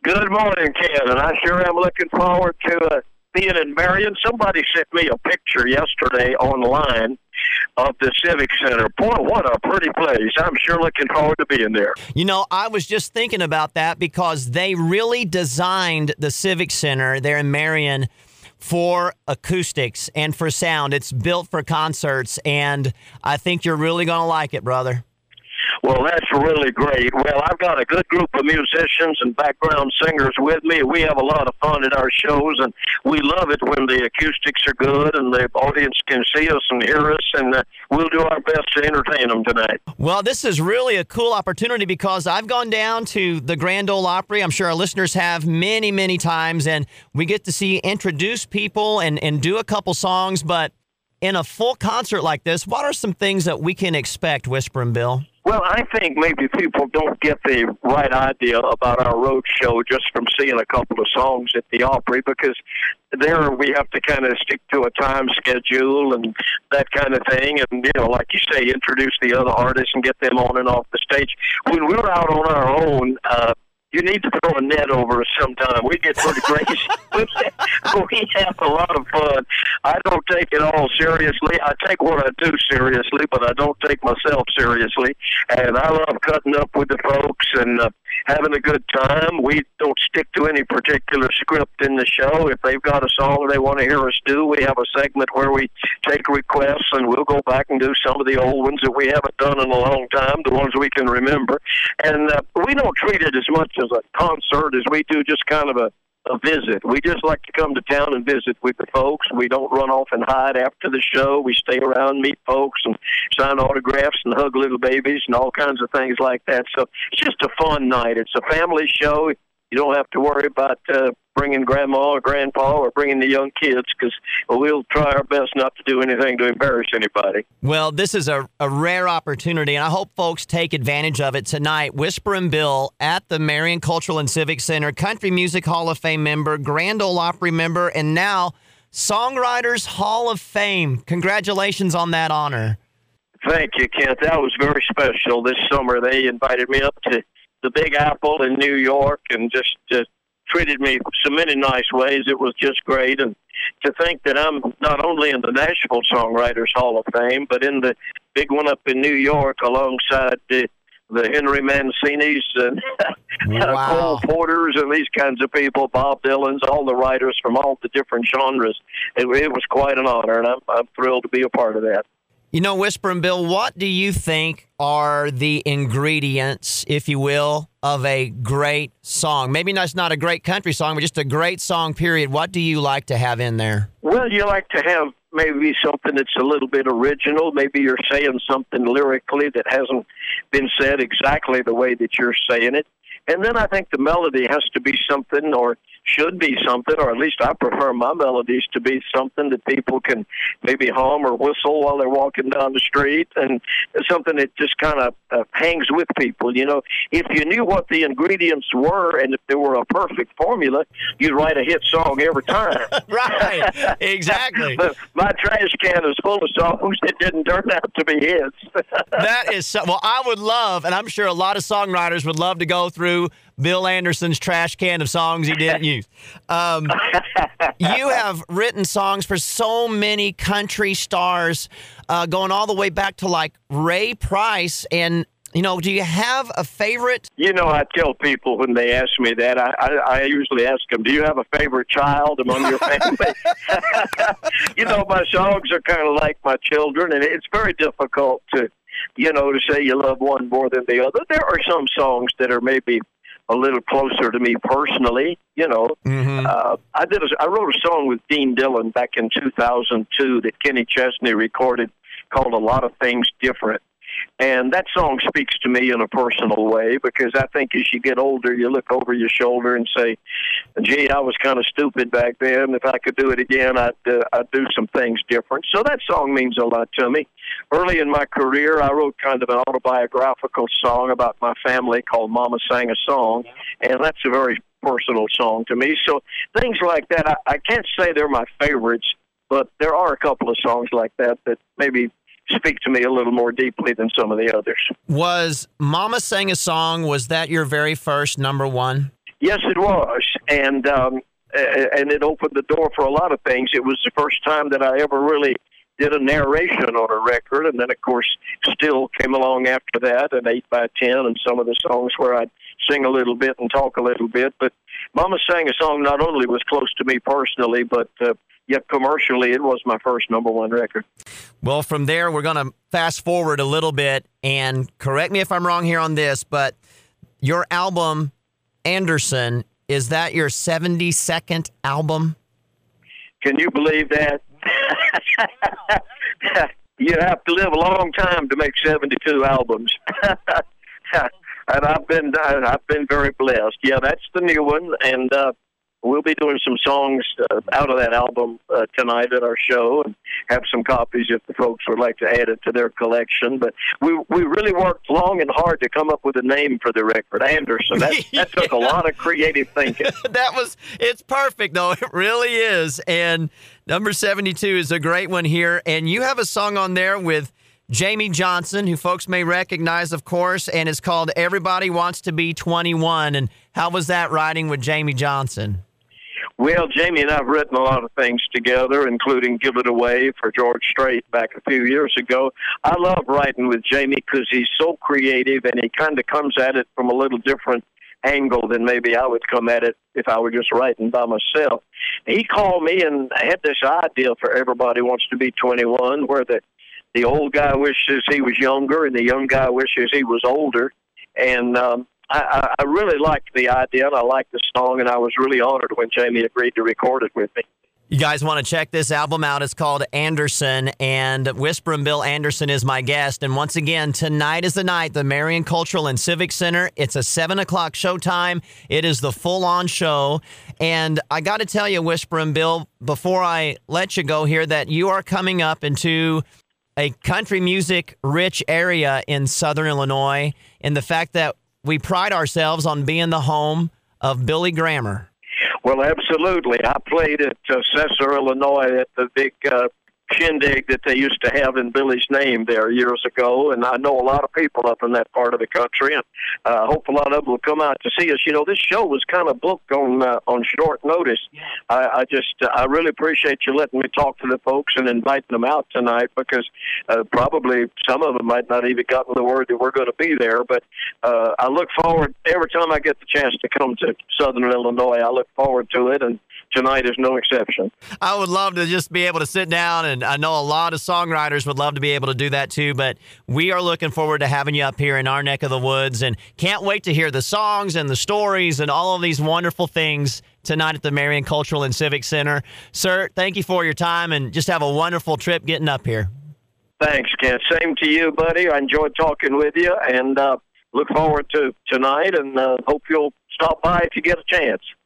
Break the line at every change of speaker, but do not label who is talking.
Good morning, Ken, and I sure am looking forward to being in Marion. Somebody sent me a picture yesterday online of the Civic Center. Boy, what a pretty place. I'm sure looking forward to being there.
You know, I was just thinking about that because they really designed the Civic Center there in Marion for acoustics and for sound. It's built for concerts, and I think you're really going to like it, brother.
Well, that's really great. Well, I've got a good group of musicians and background singers with me. We have a lot of fun at our shows, and we love it when the acoustics are good and the audience can see us and hear us, and we'll do our best to entertain them tonight.
Well, this is really a cool opportunity because I've gone down to the Grand Ole Opry. I'm sure our listeners have many, many times, and we get to see introduce people and do a couple songs. But in a full concert like this, what are some things that we can expect, Whisperin' Bill?
Well, I think maybe people don't get the right idea about our road show just from seeing a couple of songs at the Opry, because there we have to kind of stick to a time schedule and that kind of thing. And, you know, like you say, introduce the other artists and get them on and off the stage. When we're out on our own, you need to throw a net over us sometime. We get pretty crazy. We have a lot of fun. I don't take it all seriously. I take what I do seriously, but I don't take myself seriously. And I love cutting up with the folks and having a good time. We don't stick to any particular script in the show. If they've got a song they want to hear us do, we have a segment where we take requests, and we'll go back and do some of the old ones that we haven't done in a long time, the ones we can remember. And we don't treat it as much as a concert as we do just kind of a visit. We just like to come to town and visit with the folks. We don't run off and hide after the show. We stay around, meet folks, and sign autographs and hug little babies and all kinds of things like that. So it's just a fun night. It's a family show. You don't have to worry about bringing grandma or grandpa or bringing the young kids, because we'll try our best not to do anything to embarrass anybody.
Well, this is a rare opportunity, and I hope folks take advantage of it tonight. Whisperin' Bill at the Marion Cultural and Civic Center, Country Music Hall of Fame member, Grand Ole Opry member, and now Songwriters Hall of Fame. Congratulations on that honor.
Thank you, Kent. That was very special. This summer they invited me up to the Big Apple in New York and just treated me so many nice ways. It was just great. And to think that I'm not only in the Nashville Songwriters Hall of Fame, but in the big one up in New York alongside the Henry Mancinis and
wow.
Cole Porters and these kinds of people, Bob Dylan's, all the writers from all the different genres. It was quite an honor, and I'm thrilled to be a part of that.
You know, Whisperin' Bill, what do you think are the ingredients, if you will, of a great song? Maybe that's not a great country song, but just a great song, period. What do you like to have in there?
Well, you like to have maybe something that's a little bit original. Maybe you're saying something lyrically that hasn't been said exactly the way that you're saying it. And then I think the melody has to be something, or should be something, or at least I prefer my melodies to be something that people can maybe hum or whistle while they're walking down the street, and it's something that just kind of hangs with people. You know, if you knew what the ingredients were and if there were a perfect formula, you'd write a hit song every time.
Right, exactly.
But my trash can is full of songs that didn't turn out to be hits.
That is so, well, I would love, and I'm sure a lot of songwriters would love to go through Bill Anderson's trash can of songs he didn't use. You have written songs for so many country stars, going all the way back to like Ray Price. And, you know, do you have a favorite?
You know, I tell people when they ask me that, I usually ask them, do you have a favorite child among your family? You know, my songs are kind of like my children, and it's very difficult to say you love one more than the other. There are some songs that are maybe a little closer to me personally, you know.
Mm-hmm.
I wrote a song with Dean Dillon back in 2002 that Kenny Chesney recorded called A Lot of Things Different. And that song speaks to me in a personal way, because I think as you get older, you look over your shoulder and say, gee, I was kind of stupid back then. If I could do it again, I'd do some things different. So that song means a lot to me. Early in my career, I wrote kind of an autobiographical song about my family called Mama Sang a Song, and that's a very personal song to me. So things like that, I can't say they're my favorites, but there are a couple of songs like that maybe speak to me a little more deeply than some of the others.
Was Mama Sang a Song, was that your very first number one?
Yes, it was, and it opened the door for a lot of things. It was the first time that I ever really did a narration on a record, and then, of course, Still came along after that, and 8x10, and some of the songs where I'd sing a little bit and talk a little bit. But Mama Sang a Song not only was close to me personally, but yet commercially it was my first #1 record.
Well, from there, we're going to fast forward a little bit, and correct me if I'm wrong here on this, but your album, Anderson, is that your 72nd album?
Can you believe that? You have to live a long time to make 72 albums. And I've been very blessed. Yeah, that's the new one, and we'll be doing some songs out of that album tonight at our show, and have some copies if the folks would like to add it to their collection. But we really worked long and hard to come up with a name for the record, Anderson. That took a lot of creative thinking.
It's perfect, though. It really is. And number 72 is a great one here. And you have a song on there with Jamey Johnson, who folks may recognize, of course, and it's called Everybody Wants to Be 21. And how was that writing with Jamey Johnson?
Well, Jamey and I have written a lot of things together, including Give It Away for George Strait back a few years ago. I love writing with Jamey because he's so creative, and he kind of comes at it from a little different angle than maybe I would come at it if I were just writing by myself. He called me and had this idea for Everybody Wants to Be 21, where the old guy wishes he was younger and the young guy wishes he was older. And I really liked the idea, and I liked the song, and I was really honored when Jamey agreed to record it with me.
You guys want to check this album out. It's called Anderson, and Whisperin' Bill Anderson is my guest. And once again, tonight is the night, the Marion Cultural and Civic Center. It's a 7 o'clock showtime. It is the full-on show. And I got to tell you, Whisperin' Bill, before I let you go here, that you are coming up into a country music-rich area in Southern Illinois, and the fact that we pride ourselves on being the home of Billy Grammer.
Well, absolutely. I played at Cesar, Illinois at the big shindig that they used to have in Billy's name there years ago, and I know a lot of people up in that part of the country, and I hope a lot of them will come out to see us. You know, this show was kind of booked on short notice. I really appreciate you letting me talk to the folks and inviting them out tonight, because probably some of them might not even gotten the word that we're going to be there, but I look forward, every time I get the chance to come to Southern Illinois, I look forward to it, and tonight is no exception.
I would love to just be able to sit down, and I know a lot of songwriters would love to be able to do that too, but we are looking forward to having you up here in our neck of the woods, and can't wait to hear the songs and the stories and all of these wonderful things tonight at the Marion Cultural and Civic Center. Sir, thank you for your time, and just have a wonderful trip getting up here.
Thanks, Ken. Same to you, buddy. I enjoyed talking with you, and look forward to tonight, and hope you'll stop by if you get a chance.